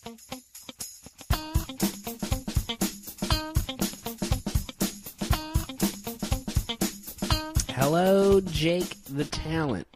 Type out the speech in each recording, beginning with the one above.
Hello, Jake the Talent.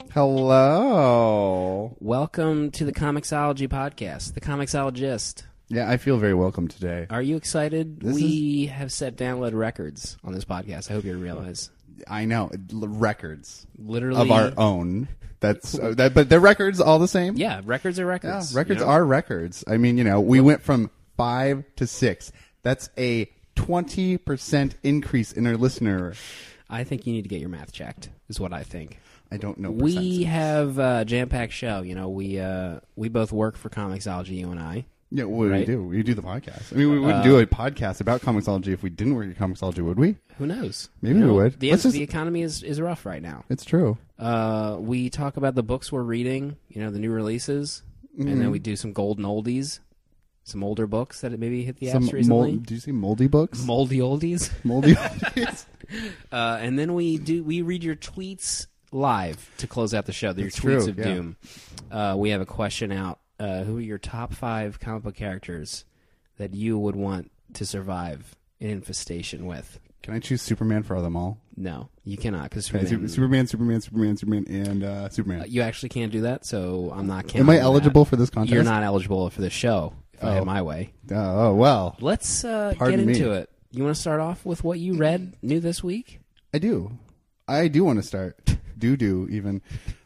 Hello. Welcome to the Comixology Podcast, the Comixologist. Yeah, I feel very welcome today. Are you excited? We have set download records on this podcast. I hope you realize. I know. Records. Literally. Of our own. But they're records all the same? Yeah, records are records. Yeah, records are records. I mean, we went from 5 to 6. That's a 20% increase in our listener. I think you need to get your math checked, is what I think. I don't know. We have a jam-packed show. We both work for Comixology, you and I. Yeah, what right? We do? We do the podcast. I mean, we wouldn't do a podcast about Comixology if we didn't work at Comixology, would we? Who knows? Maybe we would. The economy is rough right now. It's true. We talk about the books we're reading, the new releases, and then we do some golden oldies, some older books that maybe hit the apps recently. Do you see moldy books? Moldy oldies. Moldy oldies. And then we read your tweets live to close out the show. Your That's tweets true, of yeah. doom. We have a question out. Who are your top 5 comic book characters that you would want to survive an infestation with? Can I choose Superman for them all? No, you cannot, because Superman, and Superman. you actually can't do that, so I'm not counting. Am I eligible for this contest? You're not eligible for this show, if I had my way. Oh, well. Let's get Pardon into me. it. You want to start off with what you read new this week? I do want to start. do even.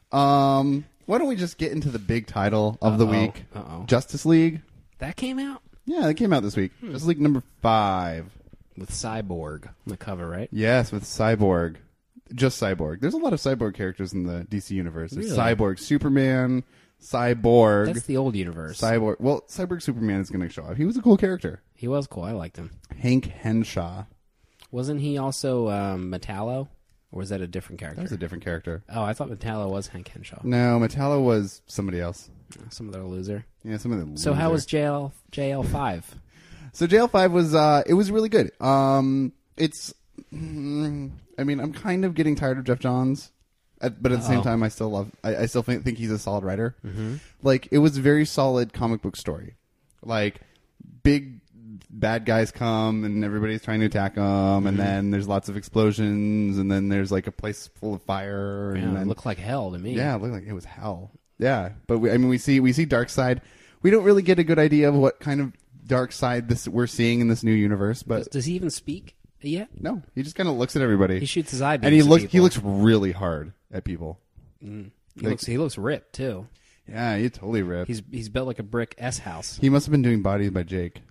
Why don't we just get into the big title of the week? Justice League. That came out? Yeah, that came out this week. Justice League number 5. With Cyborg on the cover, right? Yes, with Cyborg. Just Cyborg. There's a lot of Cyborg characters in the DC universe. There's Really? Cyborg Superman, Cyborg. That's the old universe. Cyborg. Well, Cyborg Superman is going to show up. He was a cool character. He was cool. I liked him. Hank Henshaw. Wasn't he also Metallo? Or was that a different character? That was a different character. Oh, I thought Metallo was Hank Henshaw. No, Metallo was somebody else. Some other loser. Yeah, some of the. So how was JL5? So JL5 was it was really good. It's I mean, I'm kind of getting tired of Jeff Johns, but at the same time I still think he's a solid writer. Mm-hmm. Like, it was a very solid comic book story. Like, big bad guys come and everybody's trying to attack them, and then there's lots of explosions, and then there's like a place full of fire, and then It looked like hell to me. yeah, it looked like it was hell. Yeah, but we see Darkseid. We don't really get a good idea of what kind of Darkseid we're seeing in this new universe. But Does he even speak yet? no, he just kind of looks at everybody. He shoots his eye beams and he at people. looks really hard at people. He looks ripped too. Yeah, he's totally ripped. He's built like a brick S house. He must have been doing Bodies by Jake.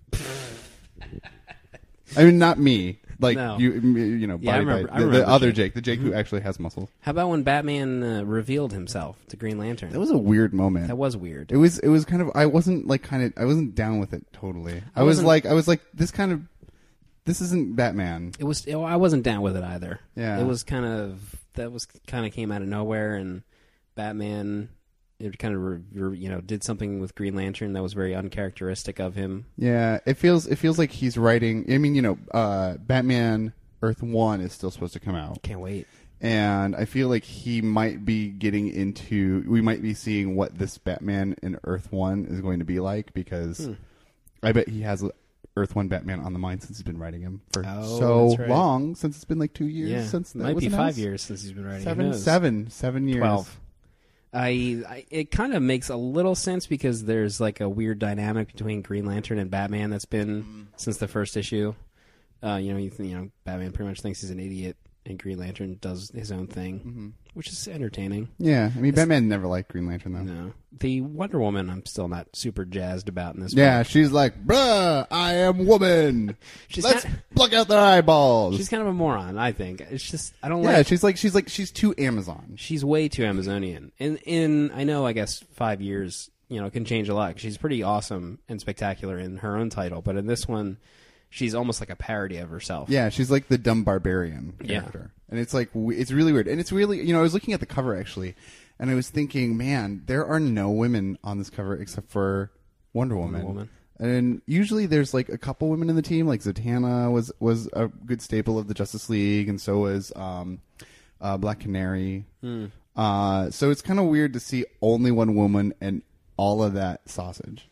I mean, not me. Like, No. Body I remember- by I remember the other Jake. Jake, the Jake who actually has muscles. How about when Batman revealed himself to Green Lantern? That was a weird moment. That was weird. It was kind of. I wasn't down with it totally. I was like this isn't Batman. It was. I wasn't down with it either. Yeah. It was kind of came out of nowhere, and Batman, it kind of did something with Green Lantern that was very uncharacteristic of him. Yeah, it feels like he's writing. I mean, Batman Earth 1 is still supposed to come out. Can't wait. And I feel like he might be getting into. We might be seeing what this Batman in Earth 1 is going to be like, because I bet he has Earth 1 Batman on the mind since he's been writing him for so that's right. long. Since it's been like 2 years Yeah, since it might be 5 announced? years since he's been writing. 7 years. 12. It kind of makes a little sense because there's like a weird dynamic between Green Lantern and Batman that's been since the first issue. Batman pretty much thinks he's an idiot, and Green Lantern does his own thing, which is entertaining. Yeah, I mean, Batman never liked Green Lantern though. No, the Wonder Woman I'm still not super jazzed about in this. Yeah, book. she's like, bruh, I am woman. Let's pluck out their eyeballs. She's kind of a moron, I think. It's just I don't yeah, like. she's too Amazon. She's way too Amazonian. In I know, I guess 5 years, it can change a lot. She's pretty awesome and spectacular in her own title, but in this one, she's almost like a parody of herself. Yeah, she's like the dumb barbarian character. And it's like, it's really weird. And it's really, I was looking at the cover actually, and I was thinking, man, there are no women on this cover except for Wonder Woman. And usually there's like a couple women in the team, like Zatanna was a good staple of the Justice League, and so was Black Canary. So it's kind of weird to see only one woman and all of that sausage.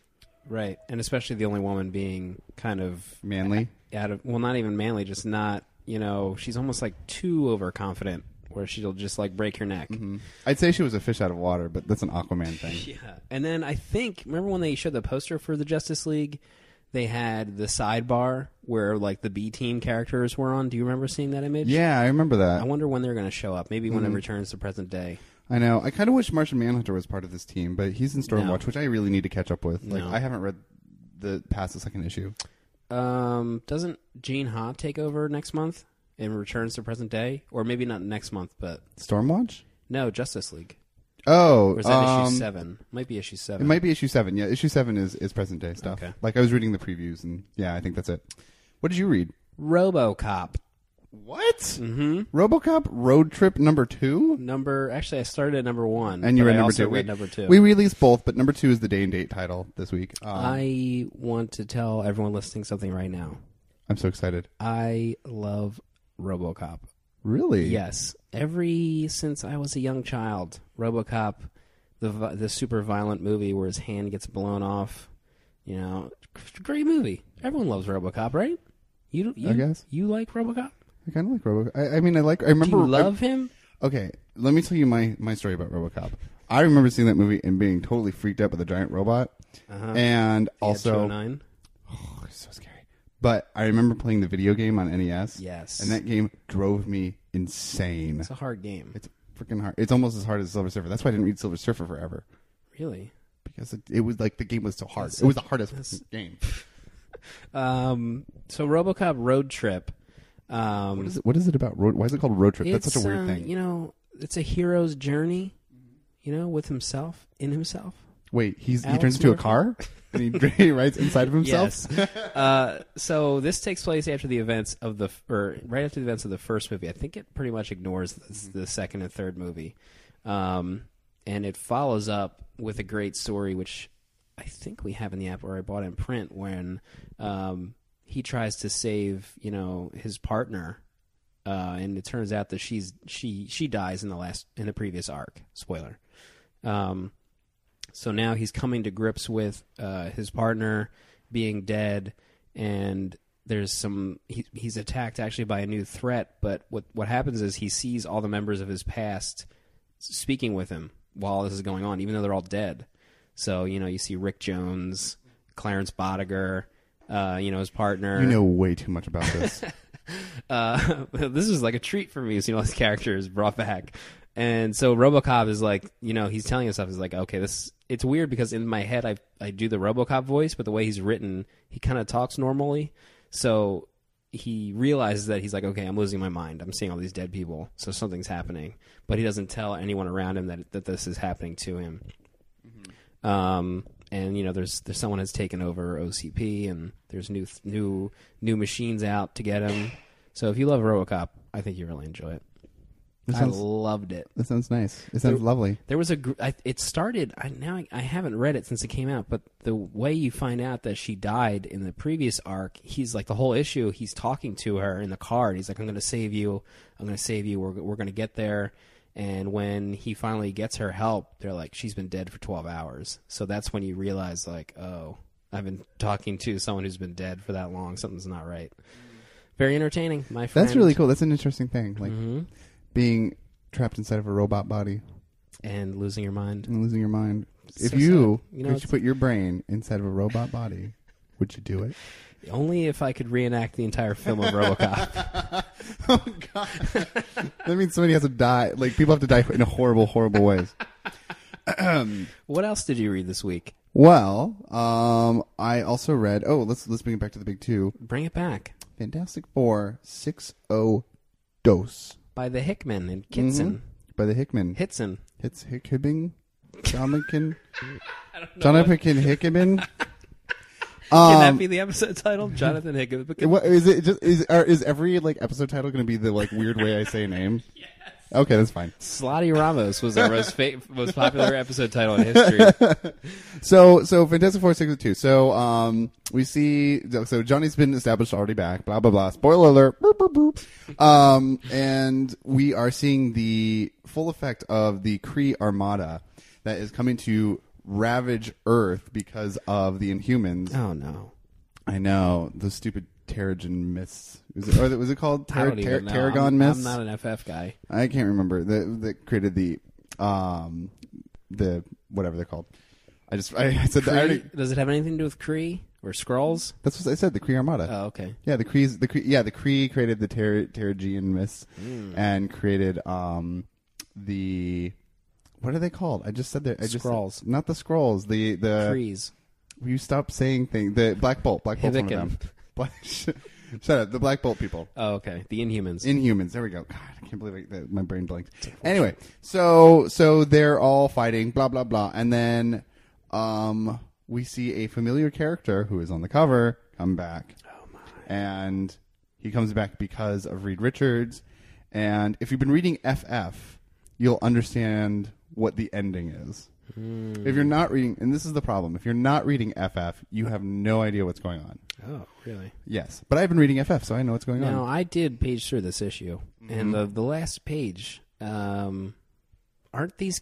Right, and especially the only woman being kind of Manly. not even manly, just not, she's almost like too overconfident, where she'll just like break your neck. Mm-hmm. I'd say she was a fish out of water, but that's an Aquaman thing. Yeah, and then I think, remember when they showed the poster for the Justice League, they had the sidebar where like the B Team characters were on. Do you remember seeing that image? Yeah, I remember that. I wonder when they're going to show up. Maybe when it returns to present day. I know. I kind of wish Martian Manhunter was part of this team, but he's in Stormwatch, which I really need to catch up with. Like, I haven't read past the second issue. Doesn't Gene Ha take over next month and returns to present day? Or maybe not next month, but... Stormwatch? No, Justice League. Oh. Or is that issue 7? Might be issue 7. It might be issue 7. Yeah, issue 7 is present day stuff. Okay. Like, I was reading the previews, and yeah, I think that's it. What did you read? RoboCop. What? Mm-hmm. RoboCop Road Trip number 2? Actually, I started at number 1. And you read I number also 2. read number 2. We released both, but number 2 is the day and date title this week. I want to tell everyone listening something right now. I'm so excited. I love RoboCop. Really? Yes. Since I was a young child, RoboCop, the super violent movie where his hand gets blown off, great movie. Everyone loves RoboCop, right? I guess. You like RoboCop? I kind of like RoboCop. I mean, I remember. Do you love him? Okay, let me tell you my story about RoboCop. I remember seeing that movie and being totally freaked out by the giant robot, and also 209. Oh, it's so scary. But I remember playing the video game on NES. Yes, and that game drove me insane. It's a hard game. It's freaking hard. It's almost as hard as Silver Surfer. That's why I didn't read Silver Surfer forever. Really? Because it was like the game was so hard. It was the hardest game. So RoboCop Road Trip. What is it about road? Why is it called Road Trip? That's such a weird thing. It's a hero's journey, with himself, in himself. Wait, he Alex turns into Murphy? a car and he rides inside of himself. Yes. So this takes place after the events of right after the events of the first movie. I think it pretty much ignores the second and third movie, and it follows up with a great story, which I think we have in the app, or I bought in print, when he tries to save his partner, and it turns out that she dies in the previous arc. Spoiler. So now he's coming to grips with his partner being dead, and there's he's attacked actually by a new threat. But what happens is he sees all the members of his past speaking with him while this is going on, even though they're all dead. So you see Rick Jones, Clarence Bodiger, his partner. You know way too much about this. This is like a treat for me, all these characters brought back. And so RoboCop is like, he's telling himself, he's like, okay, it's weird because in my head I do the RoboCop voice, but the way he's written, he kind of talks normally. So he realizes that he's like, okay, I'm losing my mind. I'm seeing all these dead people, so something's happening. But he doesn't tell anyone around him that this is happening to him. Mm-hmm. And there's someone has taken over OCP, and there's new machines out to get him. So if you love RoboCop, I think you really enjoy it. I loved it. That sounds nice. It sounds lovely. There was it started. I haven't read it since it came out, but the way you find out that she died in the previous arc, he's like, the whole issue, he's talking to her in the car, and he's like, I'm going to save you. I'm going to save you. We're going to get there. And when he finally gets her help, they're like, she's been dead for 12 hours. So that's when you realize, like, oh, I've been talking to someone who's been dead for that long. Something's not right. Very entertaining, my friend. That's really cool. That's an interesting thing. Like, being trapped inside of a robot body. And losing your mind. If you could put your brain inside of a robot body, would you do it? Only if I could reenact the entire film of RoboCop. Oh, God. That means somebody has to die. Like, people have to die in a horrible, horrible ways. What else did you read this week? Well, I also read... Oh, let's bring it back to the big two. Bring it back. Fantastic Four 6-0 Dose. By the Hickman and Kitson. Mm-hmm. By the Hickman. Hitson. Hickman? Jonathan Hickman? Can that be the episode title? Jonathan Hickman. What, is it just is every episode title going to be the weird way I say a name? Yes. Okay, that's fine. Slotty Ramos was our most popular episode title in history. So Fantastic Four 6-2. So we see Johnny's been established already back. Blah blah blah. Spoiler alert. Boop, boop, boop. And we are seeing the full effect of the Kree Armada that is coming to ravage Earth because of the Inhumans. Oh no! I know the stupid Terrigen mists. Was it called Terrigon mists? I'm not an FF guy. I can't remember. That created the whatever they're called. I said that. I already, does it have anything to do with Kree or Skrulls? that's what I said. The Kree Armada. Oh, okay. Yeah, the Kree created the Terrigen mists and created the what are they called? I just said that. Skrulls. Not the Skrulls. The Krees. Will you stop saying things? The Black Bolt. Black Bolt's one of them. Shut up. The Black Bolt people. Oh, okay. The Inhumans. Inhumans. There we go. God, I can't believe my brain blanked. Anyway, so they're all fighting, blah, blah, blah. And then we see a familiar character who is on the cover come back. Oh, my. And he comes back because of Reed Richards. And if you've been reading FF, you'll understand what the ending is. If you're not reading, and this is the problem, if you're not reading FF, you have no idea what's going on. Oh, really? Yes. But I've been reading FF, so I know what's going on. Now, I did page through this issue, and the last page, aren't the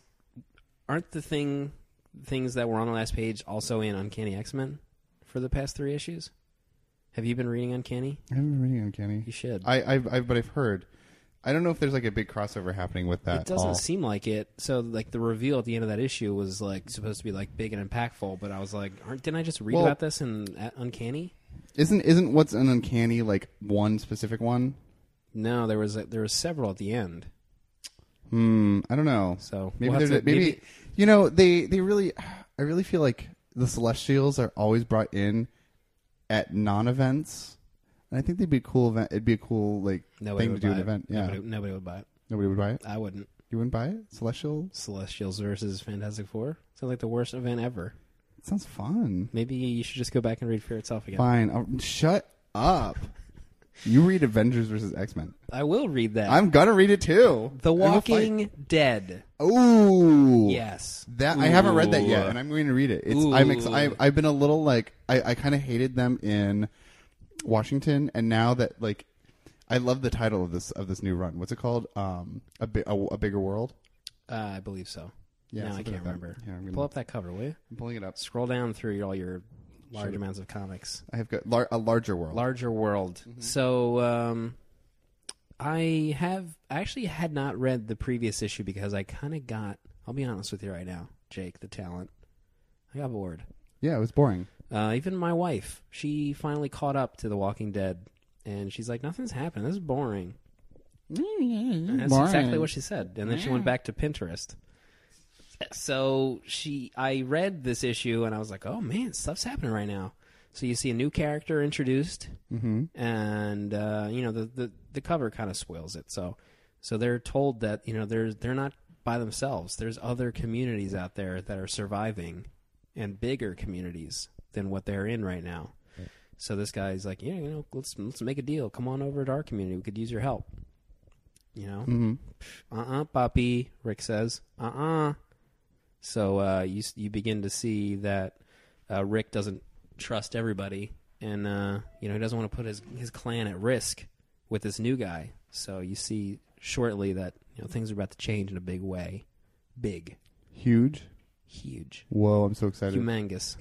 things that were on the last page also in Uncanny X-Men for the past 3 issues? Have you been reading Uncanny? I haven't been reading Uncanny. You should. But I've heard. I don't know if there's like a big crossover happening with that. It doesn't seem like it. So, like, the reveal at the end of that issue was like supposed to be like big and impactful, but I was like, didn't I just read about this in Uncanny? Isn't what's an Uncanny like one specific one? No, there was several at the end. I don't know. So maybe you know they really. I really feel like the Celestials are always brought in at non-events. And I think they'd be a cool event. It'd be a cool thing to do an event. Yeah, nobody would buy it. Nobody would buy it. I wouldn't. You wouldn't buy it? Celestials versus Fantastic Four sounds like the worst event ever. It sounds fun. Maybe you should just go back and read Fear Itself again. Fine. Shut up. You read Avengers versus X-Men. I will read that. I'm gonna read it too. The Walking Dead. Ooh. Yes. That I haven't read that yet, and I'm going to read it. I've been a little like I kind of hated them in Washington, and now that like I love the title of this new run. What's it called? A Bigger World. I believe so. Yeah, now I can't remember. Yeah, pull up that cover, will you? I'm pulling it up. Scroll down through all your large amounts of comics. I have got a larger world. Larger world. Mm-hmm. So I actually had not read the previous issue because I kind of got. I'll be honest with you right now, Jake, the talent. I got bored. Yeah, it was boring. Even my wife, she finally caught up to The Walking Dead, and she's like, nothing's happening. This is boring. And that's exactly what she said. And then she went back to Pinterest. So I read this issue, and I was like, oh, man, stuff's happening right now. So you see a new character introduced, and, the cover kind of spoils it. So they're told that, they're not by themselves. There's other communities out there that are surviving, and bigger communities than what they're in right now. Right. So this guy's like, let's make a deal. Come on over to our community. We could use your help. Papi, Rick says. So you begin to see that Rick doesn't trust everybody, and he doesn't want to put his clan at risk with this new guy. So you see shortly that things are about to change in a big way. Big. Huge. Whoa, I'm so excited. Humongous.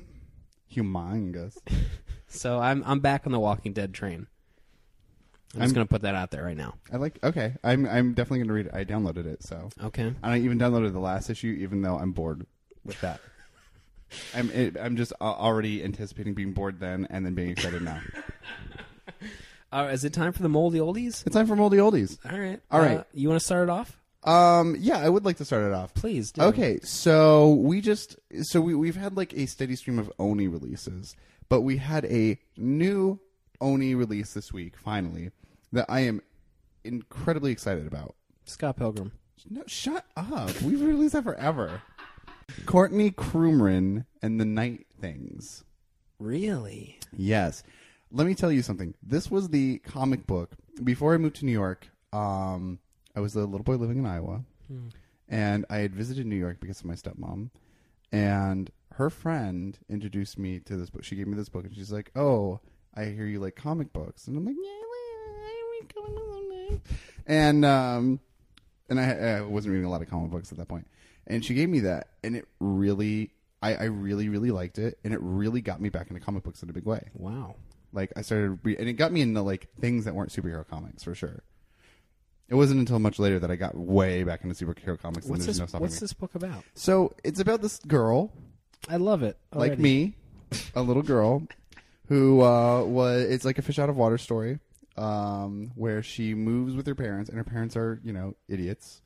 So I'm back on the Walking Dead train. I'm just going to put that out there right now. Okay. I'm definitely going to read it. I downloaded it, so. Okay. And I even downloaded the last issue, even though I'm bored with that. I'm just already anticipating being bored then and then being excited now. Is it time for the Moldy Oldies? It's time for Moldy Oldies. All right. You want to start it off? Yeah, I would like to start it off. Please do. Okay, so we've had like a steady stream of Oni releases, but we had a new Oni release this week, finally, that I am incredibly excited about. Scott Pilgrim. No, shut up. We've released that forever. Courtney Crumrin and the Night Things. Really? Yes. Let me tell you something. This was the comic book. Before I moved to New York, I was a little boy living in Iowa, and I had visited New York because of my stepmom, and her friend introduced me to this book. She gave me this book, and she's like, oh, I hear you like comic books. And I'm like, yeah, I read comic books. And I wasn't reading a lot of comic books at that point. And she gave me that, and it really, I really, really liked it, and it really got me back into comic books in a big way. Wow. Like, I started, and it got me into, like, things that weren't superhero comics, for sure. It wasn't until much later that I got way back into superhero comics, and there's no stopping me. What's this book about? So, it's about this girl, I love it. Already. like me, a little girl, who it's like a fish out of water story, where she moves with her parents, and her parents are, idiots,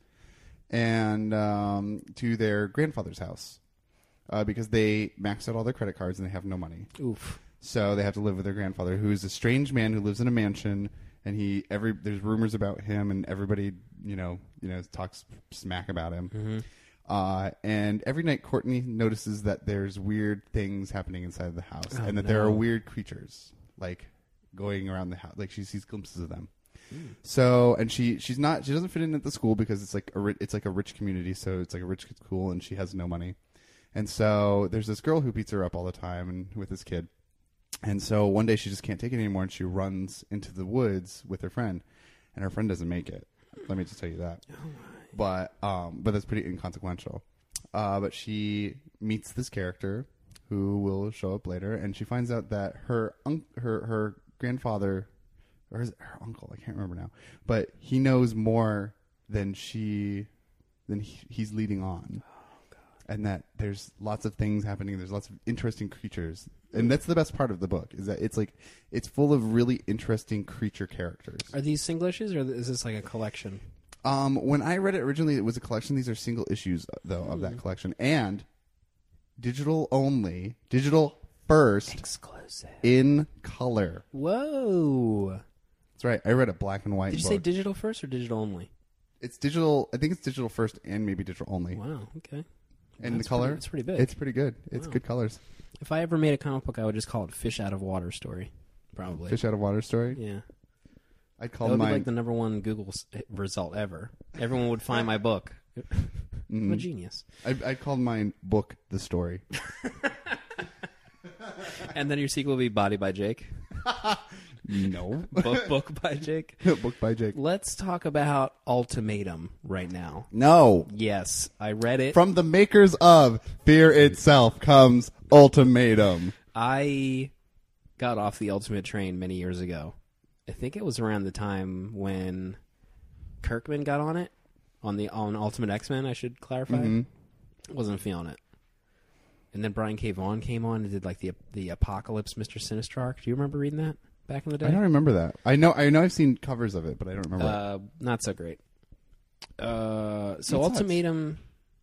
and to their grandfather's house, because they maxed out all their credit cards and they have no money. Oof. So they have to live with their grandfather, who is a strange man who lives in a mansion, and there's rumors about him, and everybody talks smack about him. Mm-hmm. And every night, Courtney notices that there's weird things happening inside the house, and that there are weird creatures like going around the house. Like, she sees glimpses of them. So, and she doesn't fit in at the school because it's like a rich community, so it's like a rich school, and she has no money. And so there's this girl who beats her up all the time, and with this kid. And so one day she just can't take it anymore, and she runs into the woods with her friend, and her friend doesn't make it. Let me just tell you that. But that's pretty inconsequential. But she meets this character who will show up later, and she finds out that her grandfather, or is it her uncle? I can't remember now. But he knows more than he's leading on. And that there's lots of things happening. There's lots of interesting creatures. And that's the best part of the book, is that it's full of really interesting creature characters. Are these single issues, or is this like a collection? When I read it originally, it was a collection. These are single issues, though, of that collection. And digital only, digital first. Exclusive. In color. Whoa. That's right. I read a black and white book. Did you say digital first or digital only? It's digital. I think it's digital first and maybe digital only. Wow, okay. And the color? It's pretty big. It's pretty good. It's good colors. If I ever made a comic book, I would just call it Fish Out of Water Story. Probably. Fish Out of Water Story? Yeah. I'd call that would mine... be like the number one Google result ever. Everyone would find my book. I'm a genius. I'd call mine Book the Story. And then your sequel would be Body by Jake? No. Book by Jake? Book by Jake. Let's talk about Ultimatum right now. No. Yes, I read it. From the makers of Fear Itself comes Ultimatum. I got off the Ultimate train many years ago. I think it was around the time when Kirkman got on it, on Ultimate X-Men, I should clarify. Mm-hmm. Wasn't feeling it. And then Brian K. Vaughan came on and did like the Apocalypse Mr. Sinister arc. Do you remember reading that back in the day? I don't remember that. I know I've seen covers of it, but I don't remember it. Not so great. So Ultimatum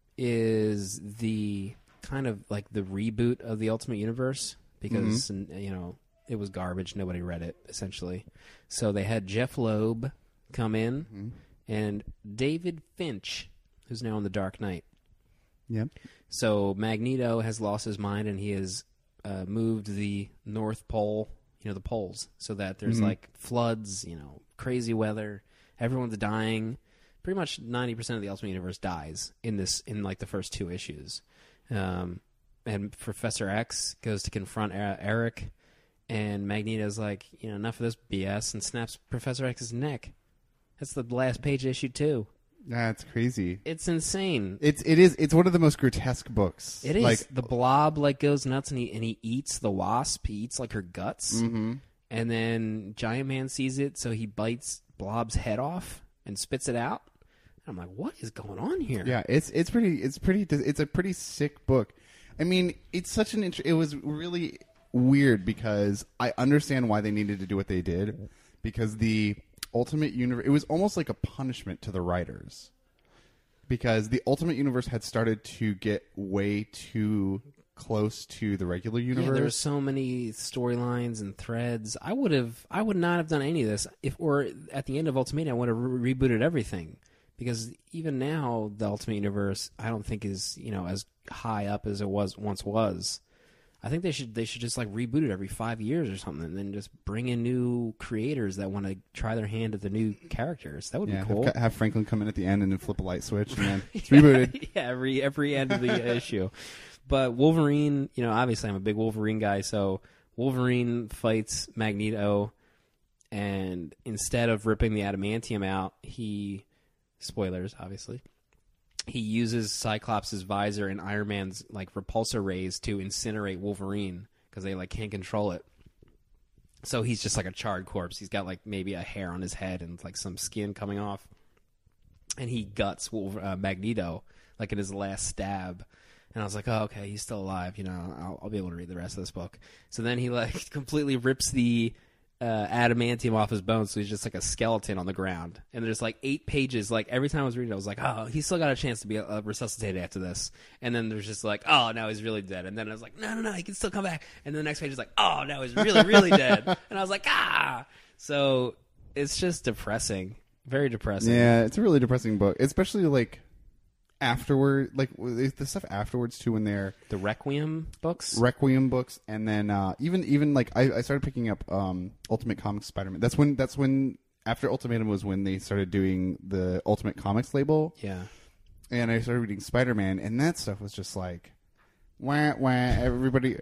is the kind of like the reboot of the Ultimate Universe because it was garbage. Nobody read it, essentially. So they had Jeff Loeb come in and David Finch, who's now in The Dark Knight. Yep. So Magneto has lost his mind, and he has moved the North Pole, the poles, so that there's like floods, crazy weather, everyone's dying. Pretty much 90% of the Ultimate Universe dies in like the first two issues. And Professor X goes to confront Eric, and Magneto's like, enough of this BS, and snaps Professor X's neck. That's the last page of issue 2. That's crazy. It's insane. It's one of the most grotesque books. It is. Like, the Blob goes nuts, and he eats the Wasp. He eats like her guts. Mm-hmm. And then Giant Man sees it, so he bites Blob's head off and spits it out. I'm like, what is going on here? Yeah, it's a pretty sick book. I mean, it's such it was really weird because I understand why they needed to do what they did, because the Ultimate Universe, it was almost like a punishment to the writers, because the Ultimate Universe had started to get way too close to the regular universe. Yeah, there were so many storylines and threads. I would not have done any of this or at the end of Ultimate, I would have rebooted everything. Because even now, the Ultimate Universe, I don't think is as high up as it once was. I think they should just like reboot it every 5 years or something, and then just bring in new creators that want to try their hand at the new characters. That would be cool. Have Franklin come in at the end and then flip a light switch, and then it's rebooted. Yeah, every end of the issue. But Wolverine, obviously I'm a big Wolverine guy, so Wolverine fights Magneto, and instead of ripping the adamantium out, he... spoilers, obviously. he uses Cyclops' visor and Iron Man's like repulsor rays to incinerate Wolverine because they like can't control it. So he's just like a charred corpse. He's got like maybe a hair on his head and like some skin coming off, and he guts Magneto like in his last stab. And I was like, oh, okay, he's still alive. You know, I'll be able to read the rest of this book. So then he like completely rips the adamantium off his bones, so he's just like a skeleton on the ground. And there's like 8 pages. Like every time I was reading, I was like, oh, he's still got a chance to be resuscitated after this. And then there's just like, oh, now he's really dead. And then I was like, no, he can still come back. And then the next page is like, oh, now he's really, really dead. And I was like, ah. So it's just depressing, very depressing. Yeah, it's a really depressing book, especially like afterward, like the stuff afterwards too, when they're the Requiem books, and then even like I started picking up Ultimate Comics Spider-Man. That's when after Ultimatum was when they started doing the Ultimate Comics label. Yeah, and I started reading Spider-Man, and that stuff was just like, wah wah, everybody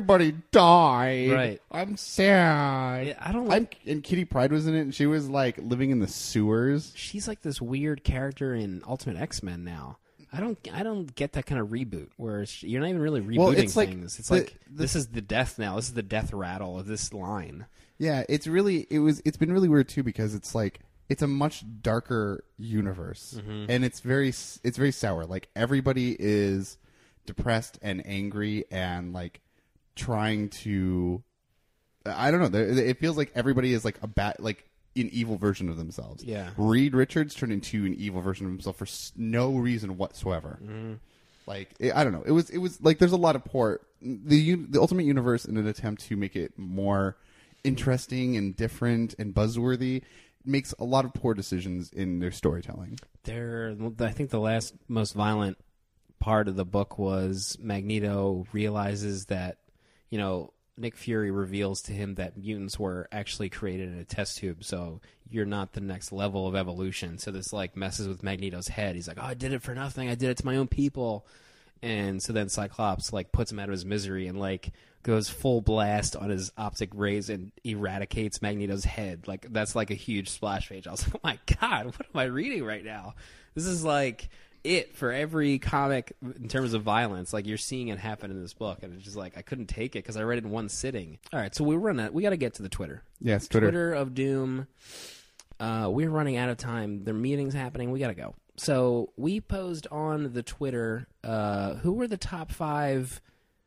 died. Right, I'm sad. Yeah, I don't like. And Kitty Pryde was in it, and she was like living in the sewers. She's like this weird character in Ultimate X-Men now. I don't get that kind of reboot where you're not even really rebooting things. It's like this is the death now. This is the death rattle of this line. Yeah, it's been really weird too, because it's like it's a much darker universe, and it's very sour. Like everybody is depressed and angry and like trying to, I don't know. It feels like everybody is like an evil version of themselves. Yeah. Reed Richards turned into an evil version of himself for no reason whatsoever. Like I don't know. It was like there's a lot of the Ultimate Universe, in an attempt to make it more interesting and different and buzzworthy, makes a lot of poor decisions in their storytelling. I think the last most violent part of the book was Magneto realizes that, you know, Nick Fury reveals to him that mutants were actually created in a test tube, so you're not the next level of evolution. So this like messes with Magneto's head. He's like, oh, I did it for nothing. I did it to my own people. And so then Cyclops like puts him out of his misery and like goes full blast on his optic rays and eradicates Magneto's head. Like that's like a huge splash page. I was like, oh my God, what am I reading right now? This is like it for every comic in terms of violence. Like you're seeing it happen in this book, and it's just like I couldn't take it because I read it in one sitting. All right, so we got to get to the Twitter. Yes, Twitter of Doom. We're running out of time. There are meetings happening. We got to go. So we posed on the Twitter who were the top 5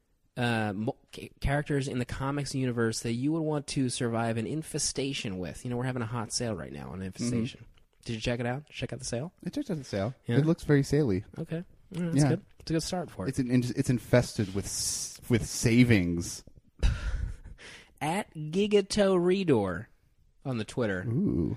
characters in the comics universe that you would want to survive an infestation with. You know, we're having a hot sale right now on infestation. Did you check it out? Check out the sale? I checked out the sale. Yeah? It looks very saley. Okay. That's good. It's a good start for it. It's infested with savings. At Gigato Redor on the Twitter. Ooh.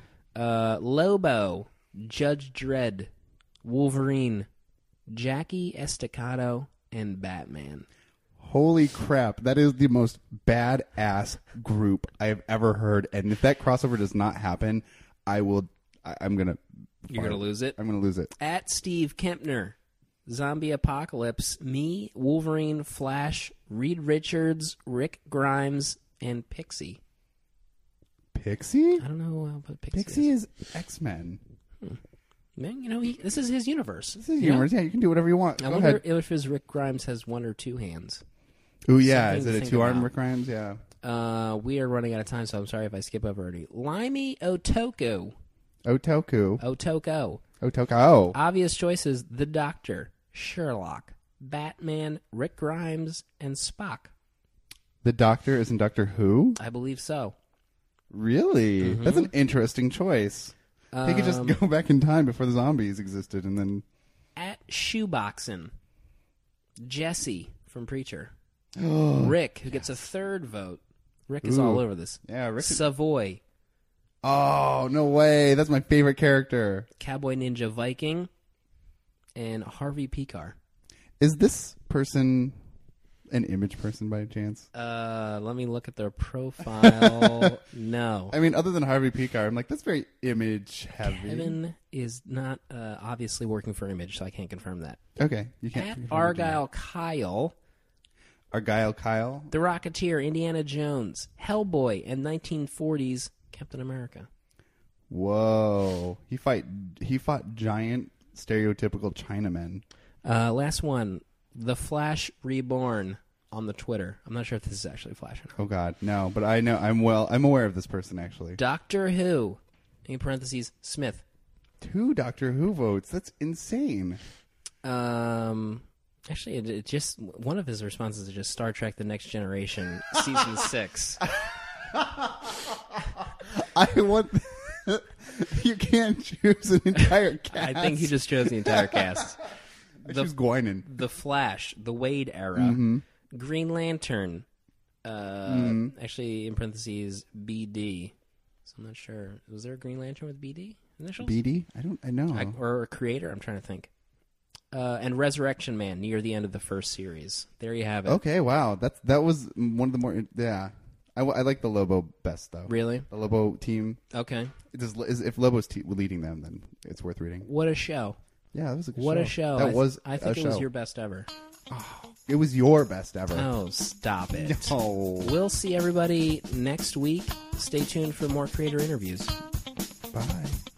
Lobo, Judge Dredd, Wolverine, Jackie Estacado, and Batman. Holy crap. That is the most badass group I have ever heard. And if that crossover does not happen, I'm going to... You're going to lose it? I'm going to lose it. At Steve Kempner, Zombie Apocalypse, me, Wolverine, Flash, Reed Richards, Rick Grimes, and Pixie. Pixie? I don't know what Pixie Pixie is X-Men. Man, you know, this is his universe. This is his universe. Yeah, you can do whatever you want. I Go wonder ahead. if his Rick Grimes has 1 or 2 hands. Ooh, yeah. Something Is to it a think 2-arm about. Rick Grimes? Yeah. We are running out of time, so I'm sorry if I skip over already. Limey Otoko. Otoko. Obvious choices: The Doctor, Sherlock, Batman, Rick Grimes, and Spock. The Doctor isn't Doctor Who? I believe so. Really? That's an interesting choice. He could just go back in time before the zombies existed, and then... At Shoeboxin, Jesse from Preacher. Rick, who gets a 3rd vote. Rick is all over this. Yeah, Rick. Savoy. Oh, no way. That's my favorite character. Cowboy Ninja Viking. And Harvey Picar. Is this person an Image person by chance? Let me look at their profile. No. I mean, other than Harvey Picar, I'm like, that's very Image heavy. Kevin is not obviously working for Image, so I can't confirm that. Okay. You can't. At Argyle Kyle. Argyle Kyle? The Rocketeer, Indiana Jones, Hellboy, and 1940s Captain America. Whoa. He fought giant stereotypical Chinamen. Last one. The Flash Reborn on the Twitter. I'm not sure if this is actually Flash or not. Oh God, no! But I know I'm aware of this person actually. Doctor Who, in parentheses, Smith. 2 Doctor Who votes. That's insane. Actually, it just one of his responses is just Star Trek: The Next Generation, season 6. I want. You can't choose an entire cast. I think he just chose the entire cast. She's Guinan. The Flash, the Wade era, Mm-hmm. Green Lantern, actually in parentheses BD. So I'm not sure. Was there a Green Lantern with BD initials? BD? I know. Or a creator? I'm trying to think. And Resurrection Man near the end of the first series. There you have it. Okay, wow. That was one of the more. Yeah, I like the Lobo best though. Really? The Lobo team. Okay. If Lobo's leading them, then it's worth reading. What a show! Yeah, that was a good What show. a show! I think it was your best ever. It was your best ever. Oh, stop it! No. We'll see everybody next week. Stay tuned for more creator interviews. Bye.